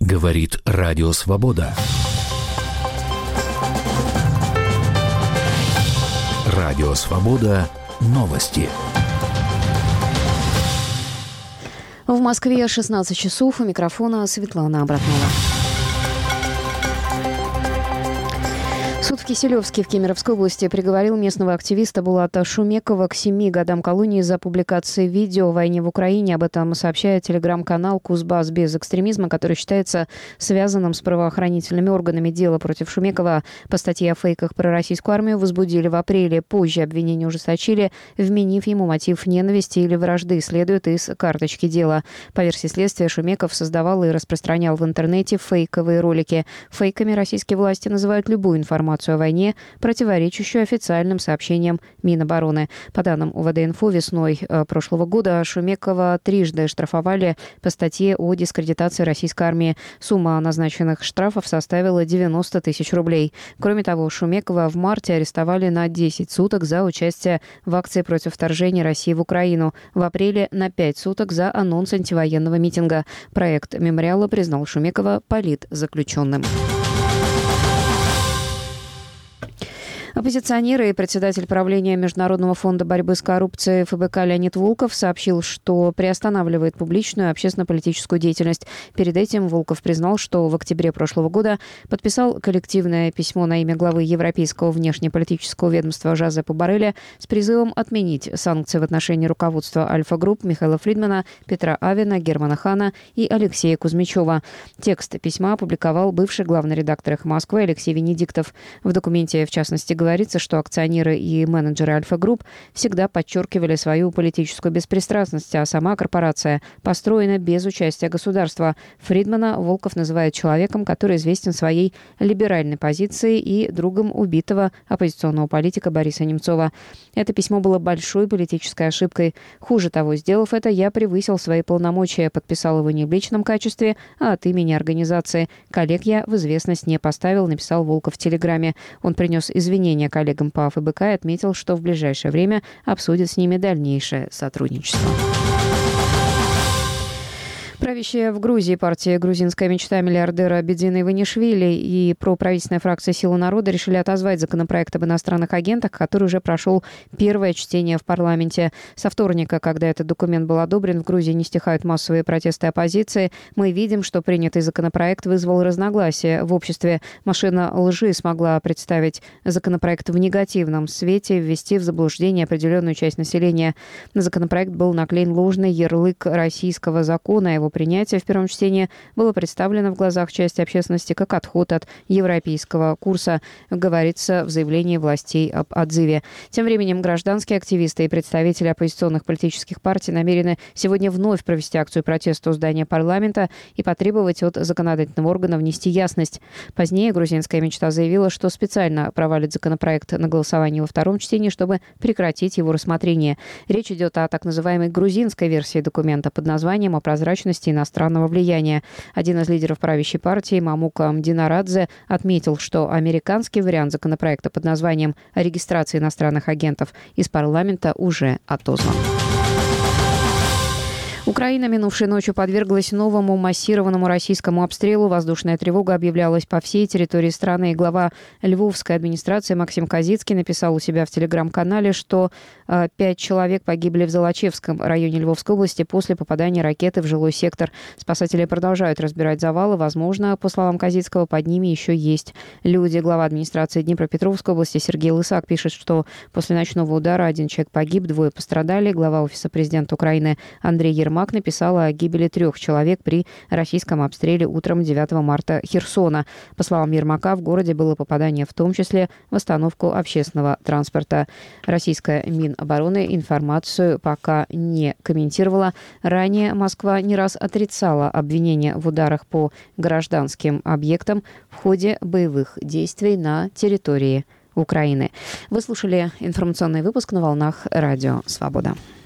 Говорит Радио Свобода. Радио Свобода. Новости. В Москве 16 часов. У микрофона Светлана Абратнова. Суд в Киселевске в Кемеровской области приговорил местного активиста Булата Шумекова к 7 годам колонии за публикацию видео о войне в Украине. Об этом сообщает телеграм-канал «Кузбасс без экстремизма», который считается связанным с правоохранительными органами. Дело против Шумекова по статье о фейках про российскую армию возбудили в апреле. Позже обвинения ужесточили, вменив ему мотив ненависти или вражды, следует из карточки дела. По версии следствия, Шумеков создавал и распространял в интернете фейковые ролики. Фейками российские власти называют любую информацию о войне, противоречащую официальным сообщениям Минобороны. По данным УВД-Инфо, весной прошлого года Шумекова трижды штрафовали по статье о дискредитации российской армии. Сумма назначенных штрафов составила 90 тысяч рублей. Кроме того, Шумекова в марте арестовали на 10 суток за участие в акции против вторжения России в Украину. В апреле на 5 суток за анонс антивоенного митинга. Проект мемориала признал Шумекова политзаключенным. Оппозиционеры и председатель правления Международного фонда борьбы с коррупцией ФБК Леонид Волков сообщил, что приостанавливает публичную общественно-политическую деятельность. Перед этим Волков признал, что в октябре прошлого года подписал коллективное письмо на имя главы Европейского внешнеполитического ведомства Жозепа Борреля с призывом отменить санкции в отношении руководства Альфа-групп Михаила Фридмана, Петра Авена, Германа Хана и Алексея Кузьмичева. Текст письма опубликовал бывший главный редактор «Эхо Москвы» Алексей Венедиктов. В документе, в частности, говорится, что акционеры и менеджеры Альфа-групп всегда подчеркивали свою политическую беспристрастность, а сама корпорация построена без участия государства. Фридмана Волков называет человеком, который известен своей либеральной позицией и другом убитого оппозиционного политика Бориса Немцова. Это письмо было большой политической ошибкой. Хуже того, сделав это, я превысил свои полномочия, подписал его не в личном качестве, а от имени организации. Коллег я в известность не поставил, написал Волков в Телеграме. Он принес извинения коллегам по ФБК и отметил, что в ближайшее время обсудит с ними дальнейшее сотрудничество. Правящая в Грузии партия «Грузинская мечта» миллиардера Бедзина Иванишвили и проправительственная фракция «Сила народа» решили отозвать законопроект об иностранных агентах, который уже прошел первое чтение в парламенте. Со вторника, когда этот документ был одобрен, в Грузии не стихают массовые протесты оппозиции. Мы видим, что принятый законопроект вызвал разногласия в обществе. Машина лжи смогла представить законопроект в негативном свете, ввести в заблуждение определенную часть населения. На законопроект был наклеен ложный ярлык российского закона. Его принятие в первом чтении было представлено в глазах части общественности как отход от европейского курса, говорится в заявлении властей об отзыве. Тем временем гражданские активисты и представители оппозиционных политических партий намерены сегодня вновь провести акцию протеста у здания парламента и потребовать от законодательного органа внести ясность. Позднее «Грузинская мечта» заявила, что специально провалит законопроект на голосовании во втором чтении, чтобы прекратить его рассмотрение. Речь идет о так называемой грузинской версии документа под названием «О прозрачности иностранного влияния». Один из лидеров правящей партии, Мамука Мдинарадзе, отметил, что американский вариант законопроекта под названием «О регистрации иностранных агентов» из парламента уже отозван. Украина минувшей ночью подверглась новому массированному российскому обстрелу. Воздушная тревога объявлялась по всей территории страны. И глава Львовской администрации Максим Козицкий написал у себя в телеграм-канале, что 5 человек погибли в Золочевском районе Львовской области после попадания ракеты в жилой сектор. Спасатели продолжают разбирать завалы. Возможно, по словам Козицкого, под ними еще есть люди. Глава администрации Днепропетровской области Сергей Лысак пишет, что после ночного удара 1 человек погиб, 2 пострадали. Глава Офиса президента Украины Андрей Ермак написала о гибели 3 человек при российском обстреле утром 9 марта Херсона. По словам Ермака, в городе было попадание в том числе в остановку общественного транспорта. Российская Минобороны информацию пока не комментировала. Ранее Москва не раз отрицала обвинения в ударах по гражданским объектам в ходе боевых действий на территории Украины. Вы слушали информационный выпуск на волнах Радио Свобода.